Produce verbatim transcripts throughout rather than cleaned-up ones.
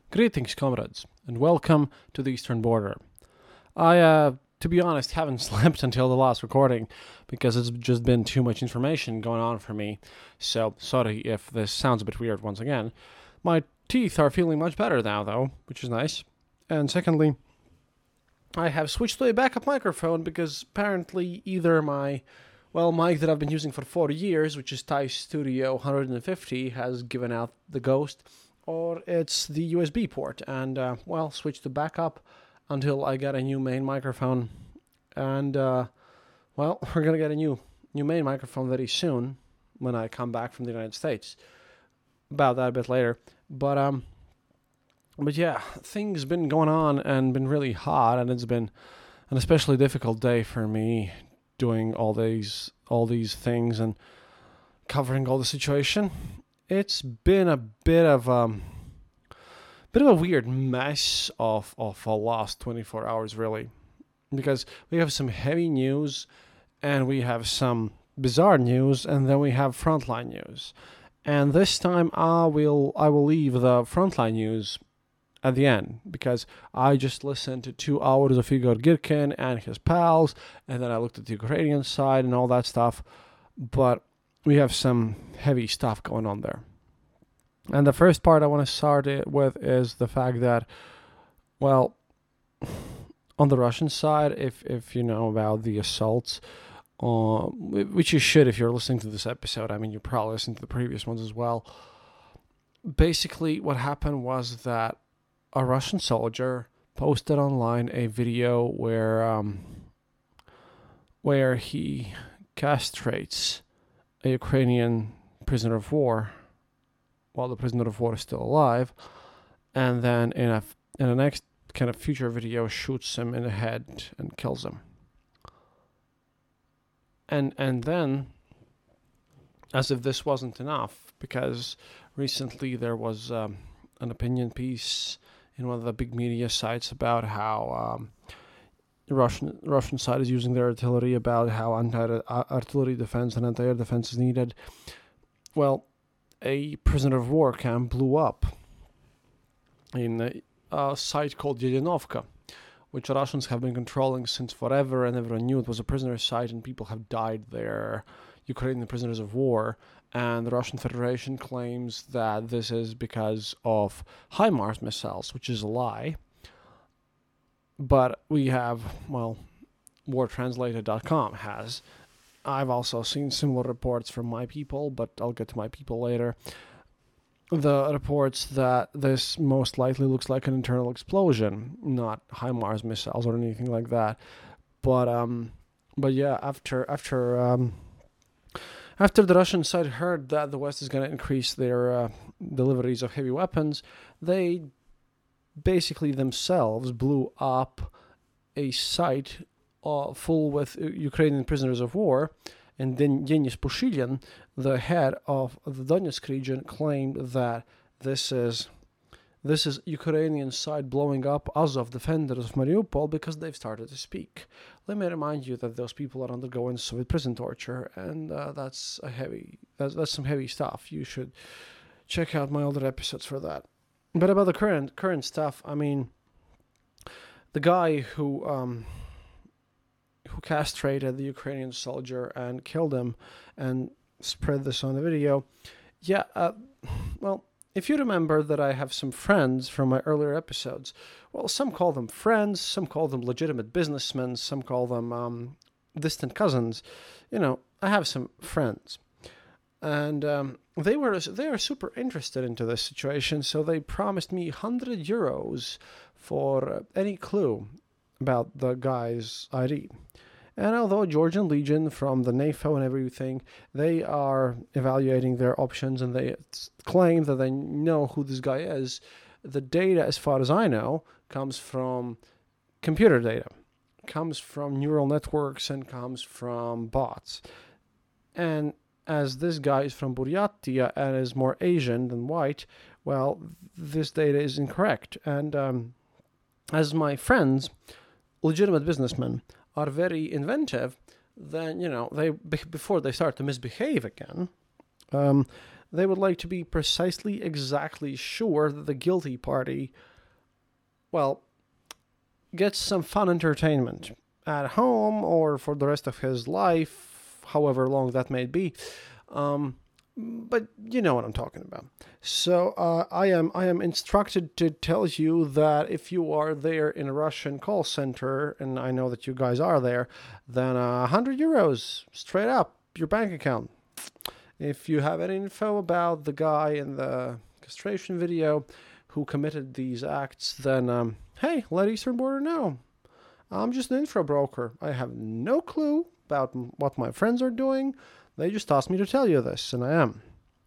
Greetings, comrades, and welcome to the Eastern Border. I, uh, to be honest, haven't slept until the last recording because it's just been too much information going on for me, so sorry if this sounds a bit weird once again. My teeth are feeling much better now, though, which is nice. And secondly, I have switched to a backup microphone because apparently either my, well, mic that I've been using for forty years, which is Thai Studio one hundred fifty, has given out the ghost, or it's the U S B port, and, uh, well, switch to backup until I get a new main microphone, and, uh, well, we're gonna get a new new main microphone very soon when I come back from the United States. About that a bit later, but, um, but yeah, things been going on and been really hot, and it's been an especially difficult day for me doing all these, all these things and covering all the situation. It's been a bit of um, bit of a weird mess of of the last twenty-four hours, really, because we have some heavy news, and we have some bizarre news, and then we have frontline news. And this time, I will I will leave the frontline news at the end because I just listened to two hours of Igor Girkin and his pals, and then I looked at the Ukrainian side and all that stuff, but we have some heavy stuff going on there. And the first part I want to start it with is the fact that, well, on the Russian side, if if you know about the assaults, uh, which you should if you're listening to this episode, I mean, you probably listened to the previous ones as well. Basically, what happened was that a Russian soldier posted online a video where um, where he castrates a Ukrainian prisoner of war while the prisoner of war is still alive, and then in a in the next kind of future video shoots him in the head and kills him. And and then, as if this wasn't enough, because recently there was um, an opinion piece in one of the big media sites about how um, the Russian Russian side is using their artillery, about how anti-artillery defense and anti-air defense is needed. Well, a prisoner of war camp blew up in a, a site called Yedinovka, which the Russians have been controlling since forever, and everyone knew it was a prisoner site, and people have died there, Ukrainian prisoners of war. And the Russian Federation claims that this is because of HIMARS missiles, which is a lie. But we have, well, war translator dot com has. I've also seen similar reports from my people, but I'll get to my people later. The reports that this most likely looks like an internal explosion, not HIMARS missiles or anything like that. But um, but yeah, after after um, after the Russian side heard that the West is going to increase their uh, deliveries of heavy weapons, they basically themselves blew up a site uh, full with Ukrainian prisoners of war, and then Denis Pushilin, the head of the Donetsk region, claimed that this is this is Ukrainian side blowing up Azov defenders of Mariupol because they've started to speak. Let me remind you that those people are undergoing Soviet prison torture, and uh, that's a heavy that's that's some heavy stuff. You should check out my older episodes for that. But about the current current stuff, I mean, the guy who um, who castrated the Ukrainian soldier and killed him and spread this on the video, yeah, uh, well, if you remember that I have some friends from my earlier episodes, well, some call them friends, some call them legitimate businessmen, some call them um, distant cousins. You know, I have some friends. And um, they were they are super interested into this situation, so they promised me one hundred euros for any clue about the guy's I D. And although Georgian Legion from the NAFO and everything, they are evaluating their options and they claim that they know who this guy is, the data, as far as I know, comes from computer data, comes from neural networks and comes from bots. And as this guy is from Buryatia and is more Asian than white, well, this data is incorrect. And um, as my friends, legitimate businessmen, are very inventive, then, you know, they before they start to misbehave again, um, they would like to be precisely, exactly sure that the guilty party, well, gets some fun entertainment at home or for the rest of his life, however long that may be. Um, but you know what I'm talking about. So uh, I am I am instructed to tell you that if you are there in a Russian call center, and I know that you guys are there, then uh, one hundred euros straight up your bank account. If you have any info about the guy in the castration video who committed these acts, then um, hey, let Eastern Border know. I'm just an info broker. I have no clue about what my friends are doing. They just asked me to tell you this, and I am.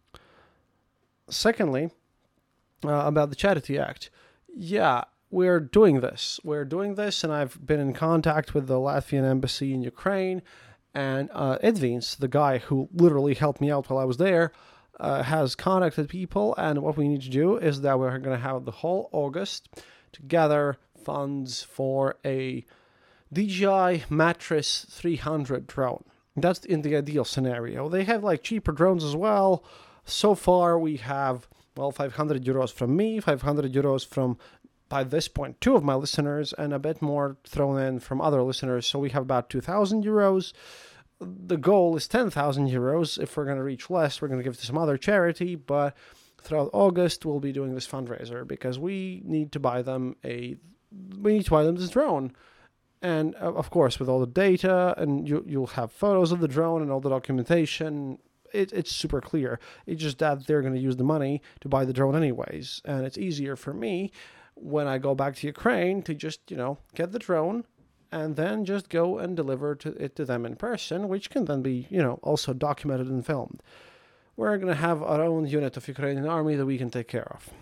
Secondly, uh, about the Charity Act. Yeah, we're doing this. We're doing this, and I've been in contact with the Latvian embassy in Ukraine, and uh, Edvins, the guy who literally helped me out while I was there, uh, has contacted people, and what we need to do is that we're going to have the whole August to gather funds for a D J I Mattress three hundred drone. That's in the ideal scenario. They have like cheaper drones as well. So far we have, well, five hundred euros from me, five hundred euros from, by this point, two of my listeners, and a bit more thrown in from other listeners. So we have about two thousand euros. The goal is ten thousand euros. If we're going to reach less, we're going to give it to some other charity. But throughout August, we'll be doing this fundraiser because we need to buy them a, we need to buy them this drone. And uh, of course, with all the data, and you, you'll have photos of the drone and all the documentation, it, it's super clear. It's just that they're going to use the money to buy the drone anyways. And it's easier for me when I go back to Ukraine to just, you know, get the drone and then just go and deliver to it to them in person, which can then be, you know, also documented and filmed. We're going to have our own unit of Ukrainian army that we can take care of.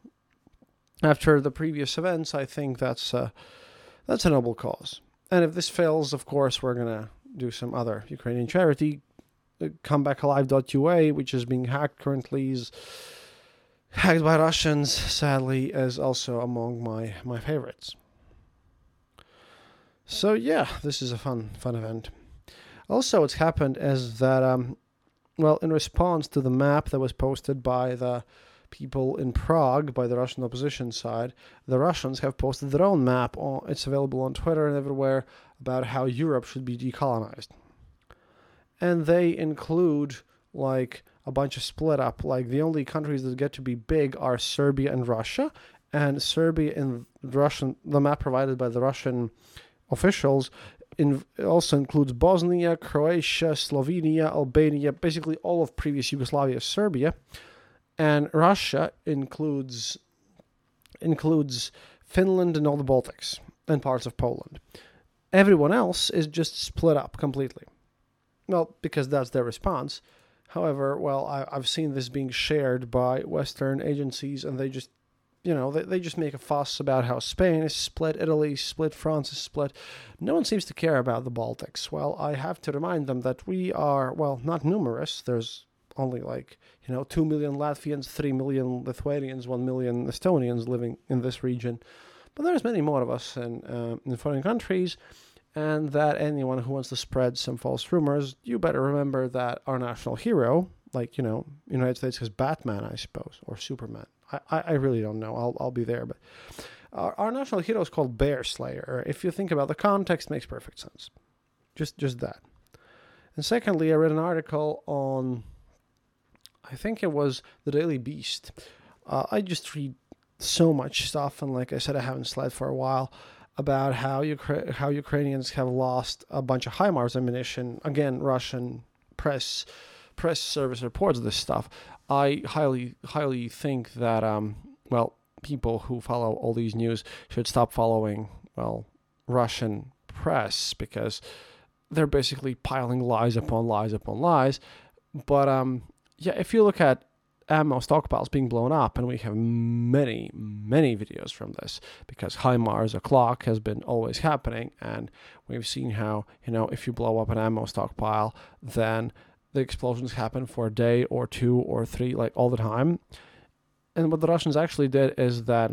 After the previous events, I think that's... Uh, That's a noble cause. And if this fails, of course, we're going to do some other Ukrainian charity. comebackalive dot U A, which is being hacked currently, is hacked by Russians, sadly, is also among my, my favorites. So yeah, this is a fun, fun event. Also, what's happened is that, um, well, in response to the map that was posted by the people in Prague, by the Russian opposition side, the Russians have posted their own map. On, it's available on Twitter and everywhere, about how Europe should be decolonized. And they include, like, a bunch of split up. Like, the only countries that get to be big are Serbia and Russia. And Serbia in Russian, the map provided by the Russian officials, in, also includes Bosnia, Croatia, Slovenia, Albania, basically all of previous Yugoslavia, Serbia. And Russia includes includes Finland and all the Baltics and parts of Poland. Everyone else is just split up completely. Well, because that's their response. However, well, I, I've seen this being shared by Western agencies, and they just, you know, they, they just make a fuss about how Spain is split, Italy is split, France is split. No one seems to care about the Baltics. Well, I have to remind them that we are, well, not numerous. There's only like, you know, two million Latvians, three million Lithuanians, one million Estonians living in this region. But there's many more of us in, uh, in foreign countries, and that anyone who wants to spread some false rumors, you better remember that our national hero, like, you know, United States has Batman, I suppose, or Superman. I, I, I really don't know. I'll I'll be there. But our, our national hero is called Bear Slayer. If you think about the context, it makes perfect sense. Just Just that. And secondly, I read an article on, I think it was the Daily Beast. Uh, I just read so much stuff, and like I said, I haven't slept for a while, about how Ukra- how Ukrainians have lost a bunch of HIMARS ammunition. Again, Russian press press service reports this stuff. I highly highly think that um well, people who follow all these news should stop following, well, Russian press, because they're basically piling lies upon lies upon lies. But um yeah, if you look at ammo stockpiles being blown up, and we have many, many videos from this, because HIMARS o'clock has been always happening, and we've seen how, you know, if you blow up an ammo stockpile, then the explosions happen for a day or two or three, like all the time. And what the Russians actually did is that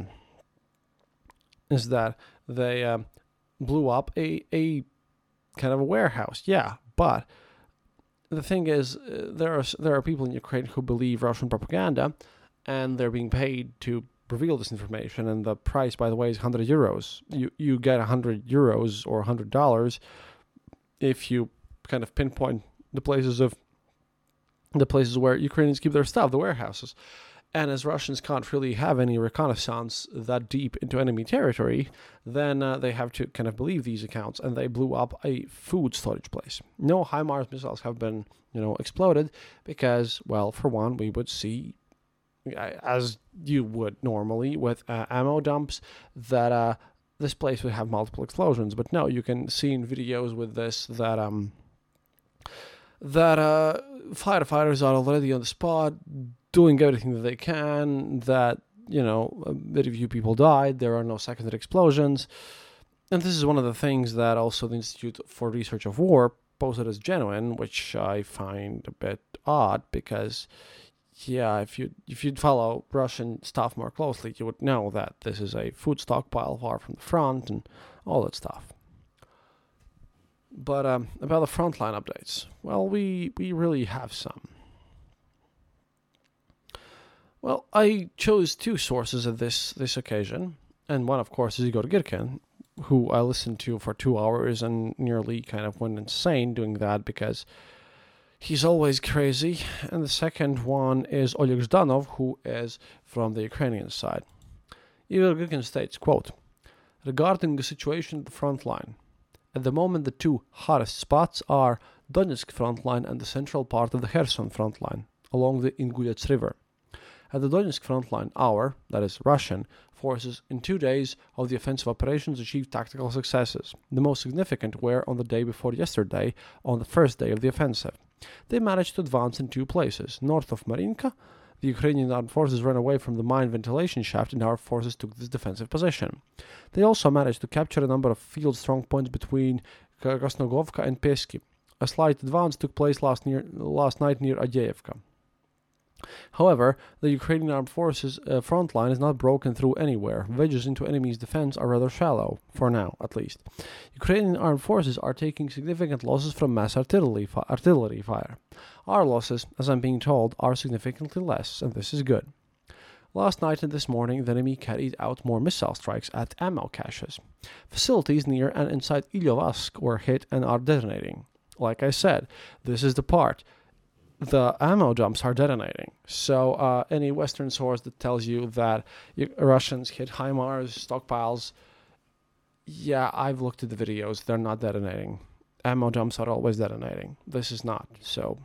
is that they um, blew up a, a kind of a warehouse, yeah, but the thing is, uh, there are there are people in Ukraine who believe Russian propaganda, and they're being paid to reveal this information. And the price, by the way, is one hundred euros. You you get one hundred euros or one hundred dollars if you kind of pinpoint the places of the places where Ukrainians keep their stuff, the warehouses. And as Russians can't really have any reconnaissance that deep into enemy territory, then uh, they have to kind of believe these accounts, and they blew up a food storage place. No HIMARS missiles have been, you know, exploded because, well, for one, we would see, as you would normally with uh, ammo dumps, that uh, this place would have multiple explosions. But no, you can see in videos with this that um that uh, firefighters are already on the spot, doing everything that they can, that, you know, very few people died, there are no secondary explosions. And this is one of the things that also the Institute for Research of War posted as genuine, which I find a bit odd because, yeah, if you if you'd follow Russian stuff more closely, you would know that this is a food stockpile far from the front and all that stuff. But um, about the frontline updates, well, we, we really have some. Well, I chose two sources of this this occasion, and one, of course, is Igor Girkin, who I listened to for two hours and nearly kind of went insane doing that because he's always crazy. And the second one is Oleg Zhdanov, who is from the Ukrainian side. Igor Girkin states, quote, regarding the situation at the front line, at the moment the two hottest spots are Donetsk front line and the central part of the Kherson front line, along the Ingulets River. At the Donetsk front line, our, that is Russian, forces in two days of the offensive operations achieved tactical successes. The most significant were on the day before yesterday, on the first day of the offensive. They managed to advance in two places. North of Marinka, the Ukrainian armed forces ran away from the mine ventilation shaft and our forces took this defensive position. They also managed to capture a number of field strong points between Krasnogovka and Peski. A slight advance took place last, near, last night near Adeyevka. However, the Ukrainian armed forces uh, front line is not broken through anywhere. Wedges into enemy's defense are rather shallow, for now at least. Ukrainian armed forces are taking significant losses from mass artillery, fi- artillery fire. Our losses, as I'm being told, are significantly less, and this is good. Last night and this morning, the enemy carried out more missile strikes at ammo caches. Facilities near and inside Ilyovask were hit and are detonating. Like I said, this is the part. The ammo dumps are detonating. So uh, any Western source that tells you that Russians hit HIMARS, stockpiles, yeah, I've looked at the videos. They're not detonating. Ammo dumps are always detonating. This is not. So,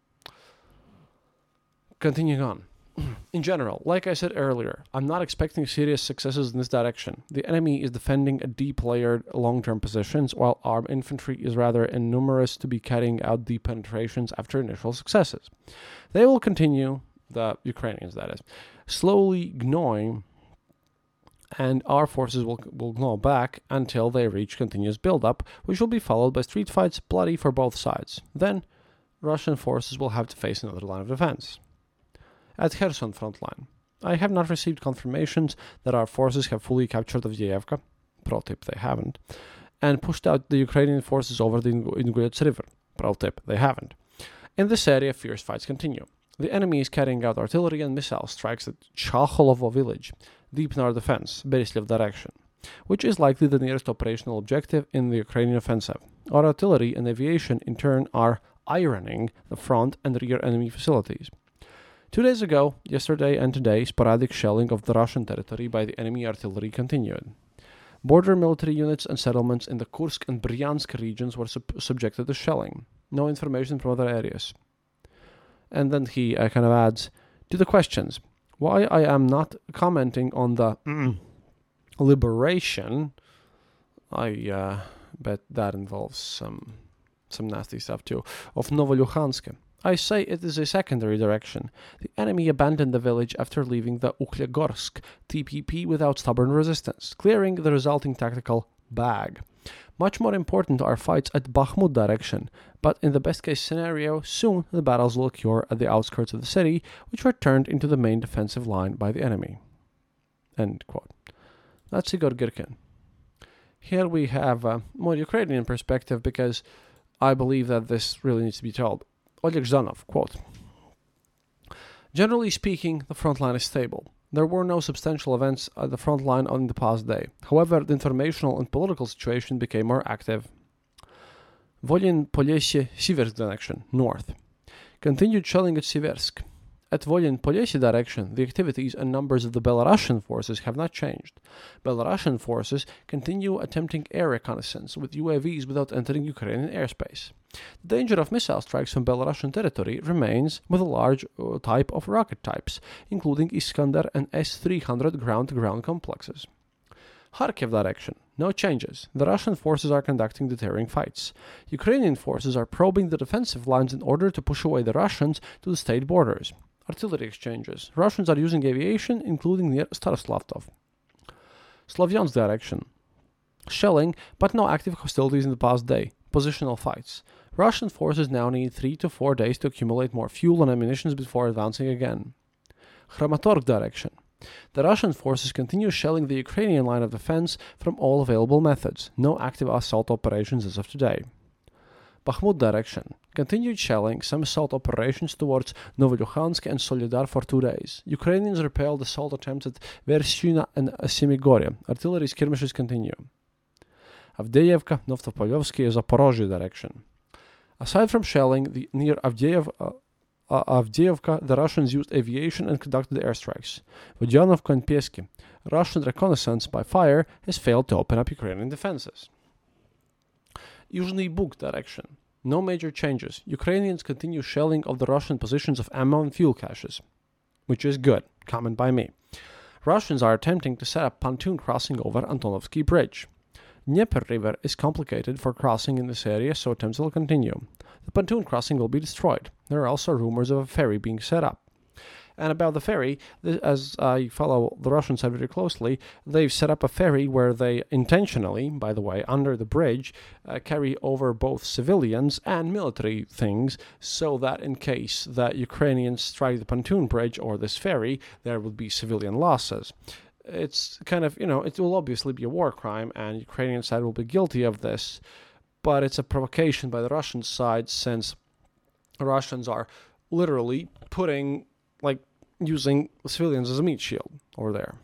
continuing on. In general, like I said earlier, I'm not expecting serious successes in this direction. The enemy is defending a deep layered long-term positions, while our infantry is rather innumerous to be carrying out deep penetrations after initial successes. They will continue, the Ukrainians that is, slowly gnawing, and our forces will, will gnaw back until they reach continuous build-up, which will be followed by street fights, bloody for both sides. Then, Russian forces will have to face another line of defense. At Kherson front line, I have not received confirmations that our forces have fully captured Avdiivka, pro tip they haven't, and pushed out the Ukrainian forces over the Ingulets River, pro tip they haven't. In this area, fierce fights continue. The enemy is carrying out artillery and missile strikes at Chakholovo village, deep in our defense, Beryslov direction, which is likely the nearest operational objective in the Ukrainian offensive. Our artillery and aviation, in turn, are ironing the front and rear enemy facilities. Two days ago, yesterday and today, sporadic shelling of the Russian territory by the enemy artillery continued. Border military units and settlements in the Kursk and Bryansk regions were sub- subjected to shelling. No information from other areas. And then he uh, kind of adds, to the questions, why I am not commenting on the mm, liberation, I uh, bet that involves some, some nasty stuff too, of Novoluhansk. I say it is a secondary direction. The enemy abandoned the village after leaving the Uklegorsk T P P without stubborn resistance, clearing the resulting tactical bag. Much more important are fights at Bakhmut direction, but in the best-case scenario, soon the battles will occur at the outskirts of the city, which were turned into the main defensive line by the enemy. End quote. That's Igor Girkin. Here we have a more Ukrainian perspective because I believe that this really needs to be told. Oleg Zhanov, quote, "Generally speaking, the front line is stable. There were no substantial events at the front line on the past day. However, the informational and political situation became more active. Volyn Polesye Siversk direction, north. Continued shelling at Siversk. At Volyn Polesye direction, the activities and numbers of the Belarusian forces have not changed. Belarusian forces continue attempting air reconnaissance with U A Vs without entering Ukrainian airspace. The danger of missile strikes from Belarusian territory remains with a large uh, type of rocket types, including Iskander and S three hundred ground-to-ground complexes. Kharkiv direction. No changes. The Russian forces are conducting deterring fights. Ukrainian forces are probing the defensive lines in order to push away the Russians to the state borders. Artillery exchanges. Russians are using aviation, including near Staroslavtov. Slavyansk direction. Shelling, but no active hostilities in the past day. Positional fights. Russian forces now need three to four days to accumulate more fuel and ammunition before advancing again. Kramatorsk direction. The Russian forces continue shelling the Ukrainian line of defense from all available methods. No active assault operations as of today. Bakhmut direction. Continued shelling, some assault operations towards Novoluhansk and Solidar for two days. Ukrainians repelled assault attempts at Vershina and Semigorye. Artillery skirmishes continue. Avdiivka, Novtopolyovsky, Zaporozhye direction. Aside from shelling the near Avdiev, uh, uh, Avdiivka, the Russians used aviation and conducted airstrikes. Vodyanovka and Pieski. Russian reconnaissance by fire has failed to open up Ukrainian defenses. Yuzhny Bug direction. No major changes. Ukrainians continue shelling of the Russian positions of ammo and fuel caches, which is good. Comment by me. Russians are attempting to set up pontoon crossing over Antonovsky Bridge. Dnieper River is complicated for crossing in this area, so attempts will continue. The pontoon crossing will be destroyed. There are also rumors of a ferry being set up. And about the ferry, as I follow the Russian side very closely, they've set up a ferry where they intentionally, by the way, under the bridge, uh, carry over both civilians and military things, so that in case that Ukrainians strike the pontoon bridge or this ferry, there would be civilian losses. It's kind of, you know, it will obviously be a war crime, and Ukrainian side will be guilty of this, but it's a provocation by the Russian side, since the Russians are literally putting, like, using civilians as a meat shield over there.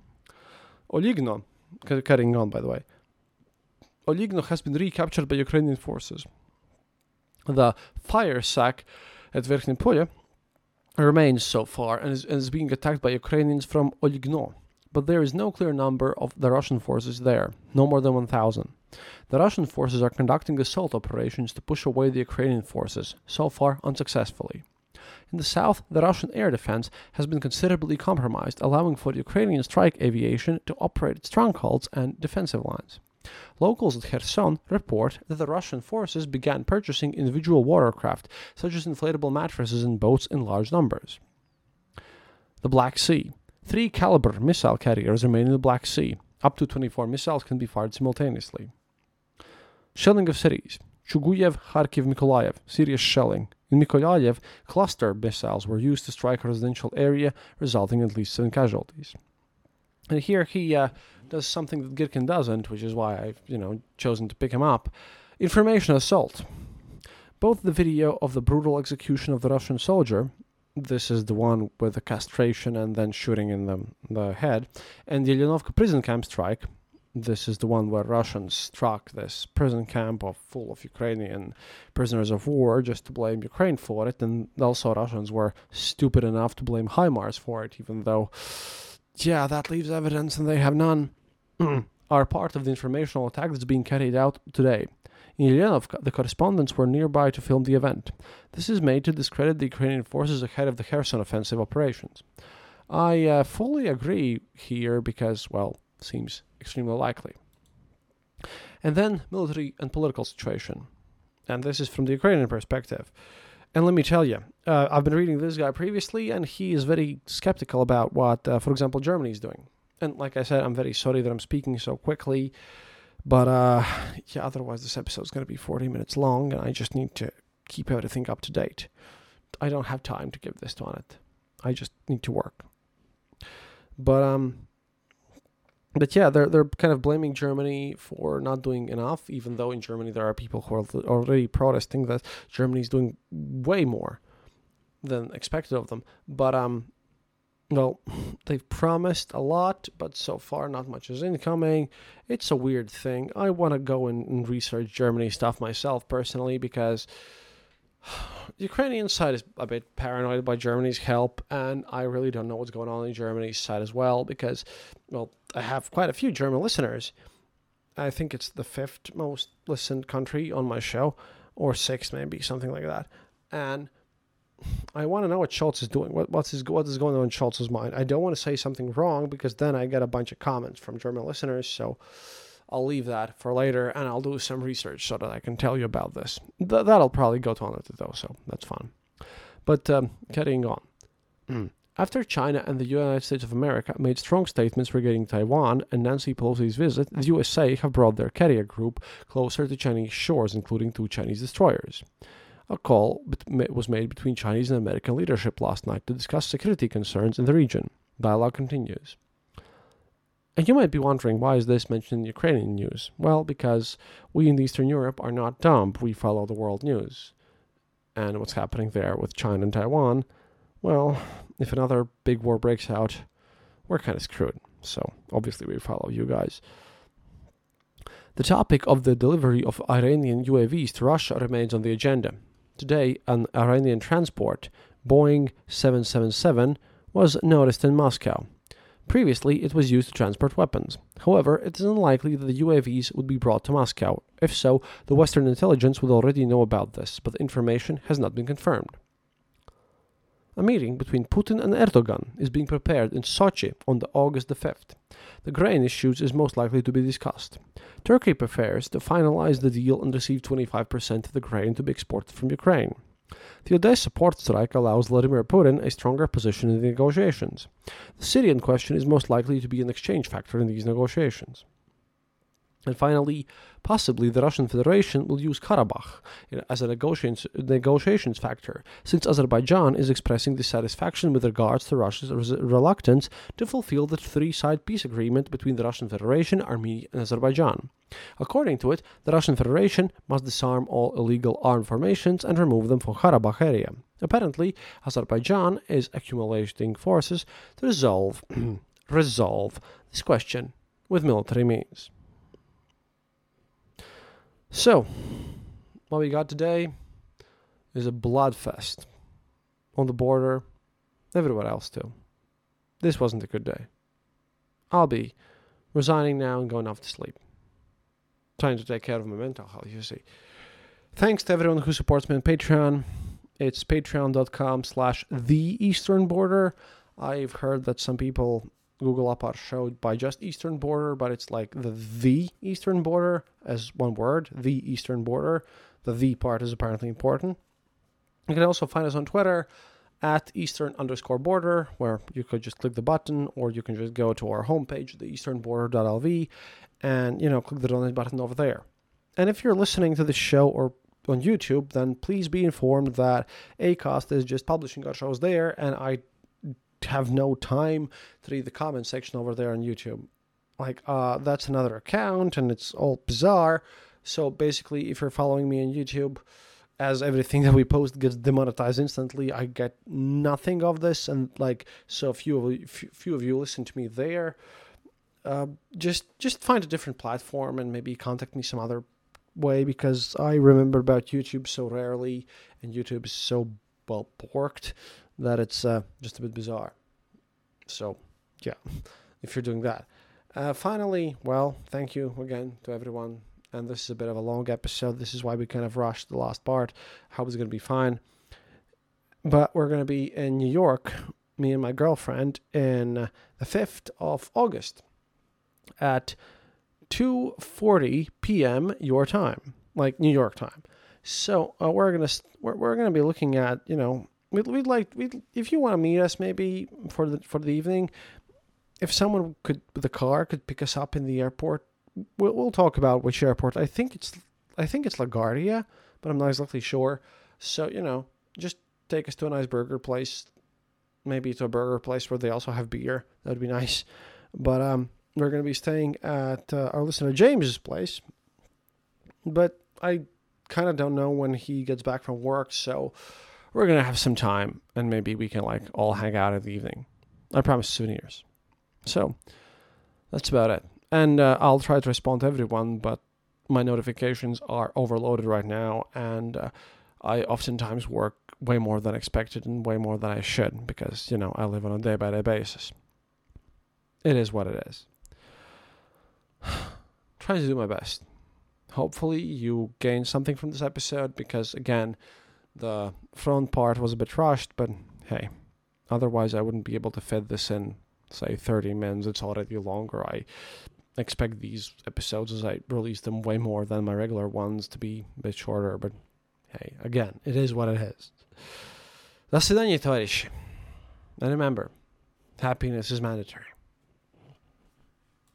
Oligno, carrying on by the way, Oligno has been recaptured by Ukrainian forces. The fire sack at Verkhnie Polye remains so far and is, and is being attacked by Ukrainians from Oligno, but there is no clear number of the Russian forces there, no more than one thousand. The Russian forces are conducting assault operations to push away the Ukrainian forces, so far unsuccessfully. In the south, the Russian air defense has been considerably compromised, allowing for Ukrainian strike aviation to operate at strongholds and defensive lines. Locals at Kherson report that the Russian forces began purchasing individual watercraft, such as inflatable mattresses and boats in large numbers. The Black Sea. Three Caliber missile carriers remain in the Black Sea. Up to twenty-four missiles can be fired simultaneously. Shelling of cities. Chuguyev, Kharkiv, Mykolaiv. Serious shelling. In Mykolaiv, cluster missiles were used to strike a residential area, resulting in at least seven casualties. And here he uh, does something that Girkin doesn't, which is why I've, you know, chosen to pick him up. Information assault. Both the video of the brutal execution of the Russian soldier, this is the one with the castration and then shooting in the, the head, and the Yelenovka prison camp strike, this is the one where Russians struck this prison camp of, full of Ukrainian prisoners of war just to blame Ukraine for it, and also Russians were stupid enough to blame HIMARS for it, even though, yeah, that leaves evidence and they have none, are part of the informational attack that's being carried out today. In Yelenovka, the correspondents were nearby to film the event. This is made to discredit the Ukrainian forces ahead of the Kherson offensive operations. I uh, fully agree here because, well, seems extremely likely. And then military and political situation. And this is from the Ukrainian perspective. And let me tell you, uh, I've been reading this guy previously, and he is very skeptical about what, uh, for example, Germany is doing. And like I said, I'm very sorry that I'm speaking so quickly, but uh, yeah, otherwise this episode is going to be forty minutes long, and I just need to keep everything up to date. I don't have time to give this on it. I just need to work. But um. but yeah, they're they're kind of blaming Germany for not doing enough, even though in Germany there are people who are already protesting that Germany is doing way more than expected of them. But um, well, they've promised a lot, but so far not much is incoming. It's a weird thing. I want to go and, and research Germany stuff myself personally because the Ukrainian side is a bit paranoid by Germany's help, and I really don't know what's going on in Germany's side as well because, well, I have quite a few German listeners. I think it's the fifth most listened country on my show, or sixth maybe, something like that. And I want to know what Scholz is doing. What what's his, what is going on in Scholz's mind? I don't want to say something wrong because then I get a bunch of comments from German listeners. So I'll leave that for later, and I'll do some research so that I can tell you about this. Th- that'll probably go to Anna though, so that's fun. But um, carrying on. Mm. After China and the United States of America made strong statements regarding Taiwan and Nancy Pelosi's visit, the U S A have brought their carrier group closer to Chinese shores, including two Chinese destroyers. A call was made between Chinese and American leadership last night to discuss security concerns in the region. Dialogue continues. And you might be wondering, why is this mentioned in Ukrainian news? Well, because we in Eastern Europe are not dumb. We follow the world news. And what's happening there with China and Taiwan, well, if another big war breaks out, we're kind of screwed. So, obviously, we follow you guys. The topic of the delivery of Iranian U A Vs to Russia remains on the agenda. Today, an Iranian transport, Boeing seven seven seven, was noticed in Moscow. Previously, it was used to transport weapons. However, it is unlikely that the U A Vs would be brought to Moscow. If so, the Western intelligence would already know about this, but the information has not been confirmed. A meeting between Putin and Erdogan is being prepared in Sochi on the August the fifth. The grain issues is most likely to be discussed. Turkey prepares to finalize the deal and receive twenty-five percent of the grain to be exported from Ukraine. The Odessa port strike allows Vladimir Putin a stronger position in the negotiations. The Syrian question is most likely to be an exchange factor in these negotiations. And finally, possibly the Russian Federation will use Karabakh as a negotiations, negotiations factor, since Azerbaijan is expressing dissatisfaction with regards to Russia's res- reluctance to fulfill the three-side peace agreement between the Russian Federation, Armenia, and Azerbaijan. According to it, the Russian Federation must disarm all illegal armed formations and remove them from Karabakh area. Apparently, Azerbaijan is accumulating forces to resolve, resolve this question with military means. So, what we got today is a bloodfest on the border, everywhere else too. This wasn't a good day. I'll be resigning now and going off to sleep. Trying to take care of my mental health, you see. Thanks to everyone who supports me on Patreon. It's patreon.com slash the Eastern Border. I've heard that some people Google up our show by just Eastern Border, but it's like the the Eastern Border as one word, the Eastern Border. The the part is apparently important. You can also find us on Twitter at Eastern underscore border, where you could just click the button, or you can just go to our homepage, the eastern border dot l v, and, you know, click the donate button over there. And if you're listening to this show or on YouTube, then please be informed that Acast is just publishing our shows there, and I have no time to read the comment section over there on YouTube. Like, uh, that's another account, and it's all bizarre. So basically, if you're following me on YouTube, as everything that we post gets demonetized instantly, I get nothing of this. And like, so few of few of you listen to me there. Uh, just just find a different platform and maybe contact me some other way, because I remember about YouTube so rarely, and YouTube is so well porked that it's uh, just a bit bizarre. So, yeah, if you're doing that. Uh, finally, well, thank you again to everyone. And this is a bit of a long episode. This is why we kind of rushed the last part. I hope it's going to be fine. But we're going to be in New York, me and my girlfriend, in uh, the fifth of August at two forty p.m. your time, like New York time. So uh, we're gonna we're we're gonna be looking at, you know, we'd, we'd like we if you want to meet us maybe for the for the evening, if someone could with a car could pick us up in the airport, we'll we'll talk about which airport. I think it's I think it's LaGuardia, but I'm not exactly sure. So, you know, just take us to a nice burger place, maybe to a burger place where they also have beer. That would be nice. But um, we're going to be staying at uh, our listener James's place. But I kind of don't know when he gets back from work, so we're going to have some time, and maybe we can like all hang out in the evening. I promise souvenirs. So that's about it. And uh, I'll try to respond to everyone, but my notifications are overloaded right now, and uh, I oftentimes work way more than expected and way more than I should because, you know, I live on a day-by-day basis. It is what it is. Trying to do my best. Hopefully you gained something from this episode because, again, the front part was a bit rushed, but hey, otherwise I wouldn't be able to fit this in, say, thirty minutes. It's already longer. I expect these episodes, as I release them way more than my regular ones, to be a bit shorter, but hey, again, it is what it is. До свидания, товарищи. And remember, happiness is mandatory.